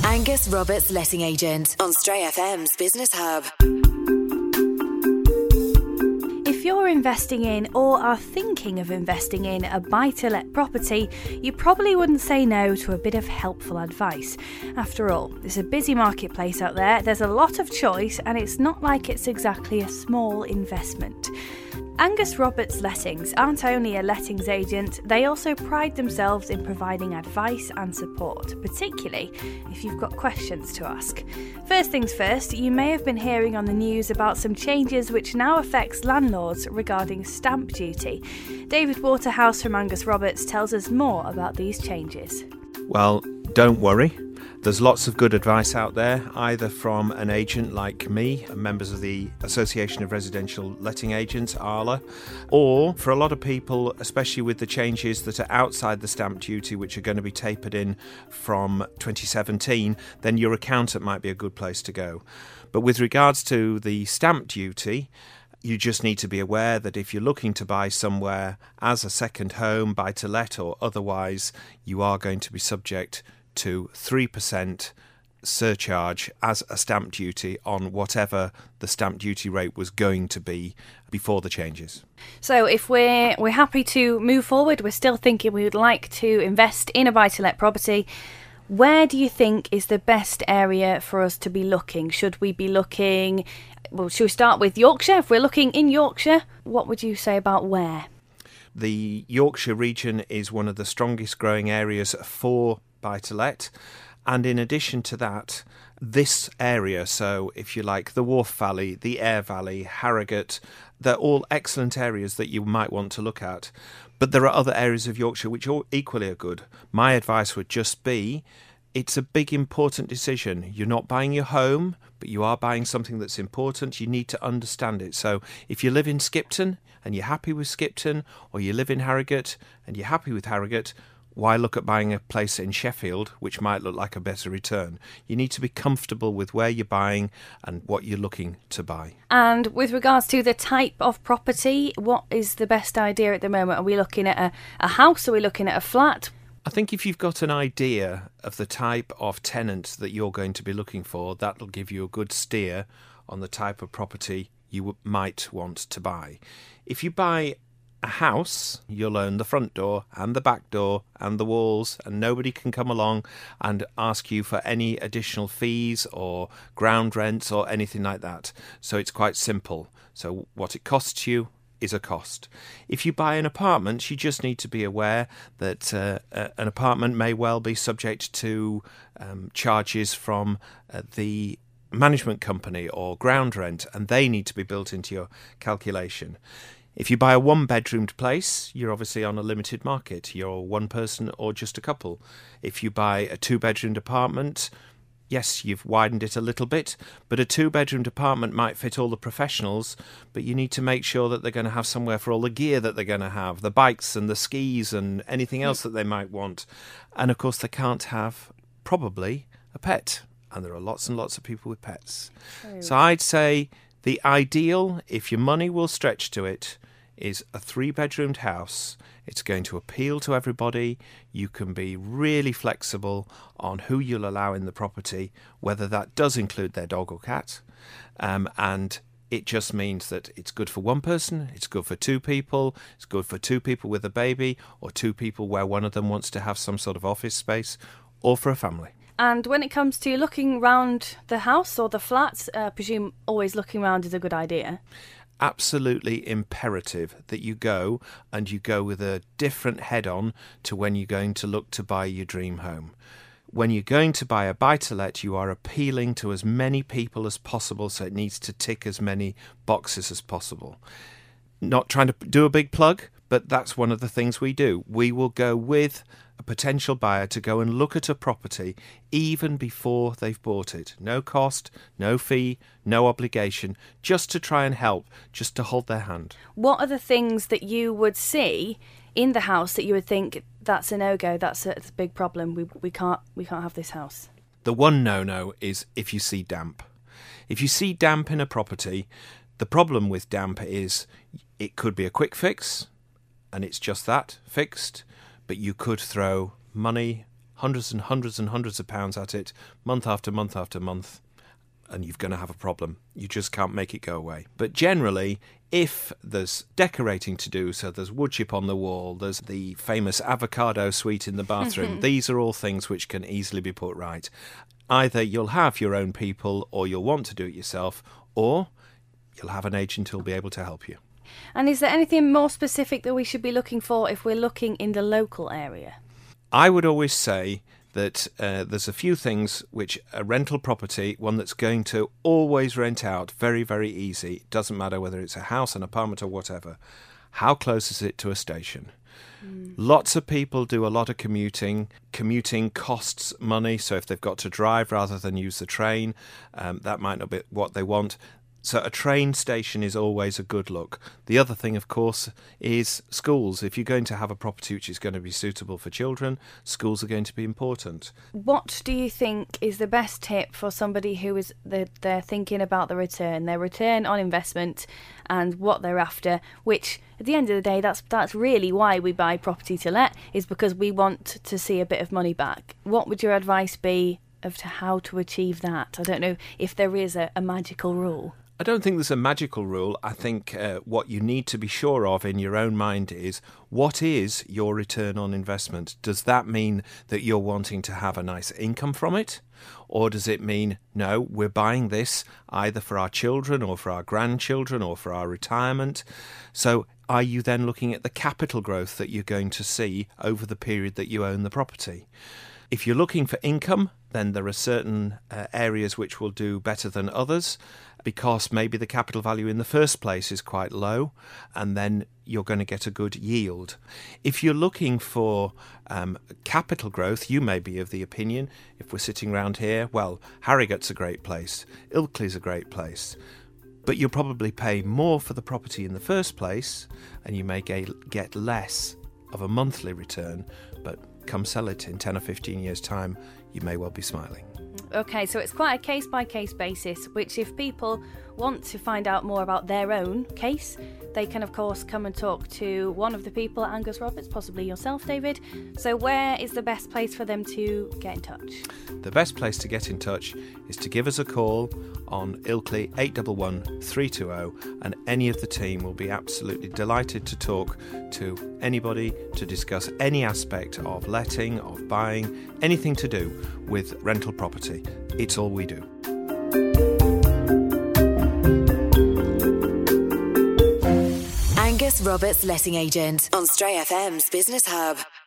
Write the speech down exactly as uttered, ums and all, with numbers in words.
Angus Roberts Letting Agent on Stray F M's Business Hub. If you're investing in or are thinking of investing in a buy-to-let property, you probably wouldn't say no to a bit of helpful advice. After all, it's a busy marketplace out there, there's a lot of choice, and it's not like it's exactly a small investment. Angus Roberts Lettings aren't only a lettings agent, they also pride themselves in providing advice and support, particularly if you've got questions to ask. First things first, you may have been hearing on the news about some changes which now affects landlords regarding stamp duty. David Waterhouse from Angus Roberts tells us more about these changes. Well, don't worry. There's lots of good advice out there, either from an agent like me, members of the Association of Residential Letting Agents, ARLA, or for a lot of people, especially with the changes that are outside the stamp duty, which are going to be tapered in from twenty seventeen, then your accountant might be a good place to go. But with regards to the stamp duty, you just need to be aware that if you're looking to buy somewhere as a second home, buy-to-let or otherwise, you are going to be subject to three percent surcharge as a stamp duty on whatever the stamp duty rate was going to be before the changes. So if we're we're happy to move forward, we're still thinking we would like to invest in a buy-to-let property, where do you think is the best area for us to be looking? Should we be looking, well, should we start with Yorkshire? If we're looking in Yorkshire, what would you say about where? The Yorkshire region is one of the strongest growing areas for buy-to-let, and in addition to that, this area, so if you like the Wharfe Valley, the Aire Valley, Harrogate, they're all excellent areas that you might want to look at. But there are other areas of Yorkshire which are equally are good. My advice would just be, it's a big important decision. You're not buying your home, but you are buying something that's important. You need to understand it. So if you live in Skipton and you're happy with Skipton, or you live in Harrogate and you're happy with Harrogate, why look at buying a place in Sheffield, which might look like a better return? You need to be comfortable with where you're buying and what you're looking to buy. And with regards to the type of property, what is the best idea at the moment? Are we looking at a, a house? Are we looking at a flat? I think if you've got an idea of the type of tenant that you're going to be looking for, that'll give you a good steer on the type of property you w- might want to buy. If you buy a house, you'll own the front door and the back door and the walls, and nobody can come along and ask you for any additional fees or ground rents or anything like that. So it's quite simple. So what it costs you is a cost. If you buy an apartment, you just need to be aware that uh, an apartment may well be subject to um, charges from uh, the management company or ground rent, and they need to be built into your calculation. If you buy a one-bedroomed place, you're obviously on a limited market. You're one person or just a couple. If you buy a two-bedroomed apartment, yes, you've widened it a little bit, but a two-bedroomed apartment might fit all the professionals, but you need to make sure that they're going to have somewhere for all the gear that they're going to have, the bikes and the skis and anything else that they might want. And, of course, they can't have, probably, a pet. And there are lots and lots of people with pets. True. So I'd say the ideal, if your money will stretch to it, is a three-bedroomed house. It's going to appeal to everybody. You can be really flexible on who you'll allow in the property, whether that does include their dog or cat. Um, and it just means that it's good for one person, it's good for two people, it's good for two people with a baby, or two people where one of them wants to have some sort of office space, or for a family. And when it comes to looking round the house or the flats, I uh, presume always looking round is a good idea. Absolutely imperative that you go and you go with a different head on to when you're going to look to buy your dream home. When you're going to buy a buy-to-let, you are appealing to as many people as possible, so it needs to tick as many boxes as possible. Not trying to do a big plug, but that's one of the things we do. We will go with a potential buyer to go and look at a property even before they've bought it. No cost, no fee, no obligation, just to try and help, just to hold their hand. What are the things that you would see in the house that you would think that's a no-go, that's a, that's a big problem, we we can't we can't have this house? The one no-no is if you see damp. If you see damp in a property, the problem with damp is it could be a quick fix, and it's just that, fixed, but you could throw money, hundreds and hundreds and hundreds of pounds at it, month after month after month, and you're going to have a problem. You just can't make it go away. But generally, if there's decorating to do, so there's wood chip on the wall, there's the famous avocado suite in the bathroom, these are all things which can easily be put right. Either you'll have your own people, or you'll want to do it yourself, or you'll have an agent who'll be able to help you. And is there anything more specific that we should be looking for if we're looking in the local area? I would always say that uh, there's a few things which a rental property, one that's going to always rent out very, very easy, it doesn't matter whether it's a house, an apartment or whatever, how close is it to a station? Mm. Lots of people do a lot of commuting. Commuting costs money, so if they've got to drive rather than use the train, um, that might not be what they want. So a train station is always a good look. The other thing, of course, is schools. If you're going to have a property which is going to be suitable for children, schools are going to be important. What do you think is the best tip for somebody who is the, they're thinking about the return, their return on investment and what they're after, which at the end of the day, that's that's really why we buy property to let, is because we want to see a bit of money back. What would your advice be as to how to achieve that? I don't know if there is a, a magical rule. I don't think there's a magical rule. I think uh, what you need to be sure of in your own mind is, what is your return on investment? Does that mean that you're wanting to have a nice income from it? Or does it mean, no, we're buying this either for our children or for our grandchildren or for our retirement? So are you then looking at the capital growth that you're going to see over the period that you own the property? If you're looking for income, then there are certain uh, areas which will do better than others, because maybe the capital value in the first place is quite low, and then you're going to get a good yield. If you're looking for um, capital growth, you may be of the opinion, if we're sitting around here, well, Harrogate's a great place, Ilkley's a great place, but you'll probably pay more for the property in the first place, and you may get less of a monthly return, but come sell it in ten or fifteen years' time, you may well be smiling. Okay, so it's quite a case-by-case basis, which if people want to find out more about their own case, they can, of course, come and talk to one of the people at Angus Roberts, possibly yourself, David. So where is the best place for them to get in touch? The best place to get in touch is to give us a call on Ilkley eight one one, three two zero, and any of the team will be absolutely delighted to talk to anybody to discuss any aspect of letting, of buying, anything to do with rental property. It's all we do. Angus Roberts Letting Agent on Stray F M's Business Hub.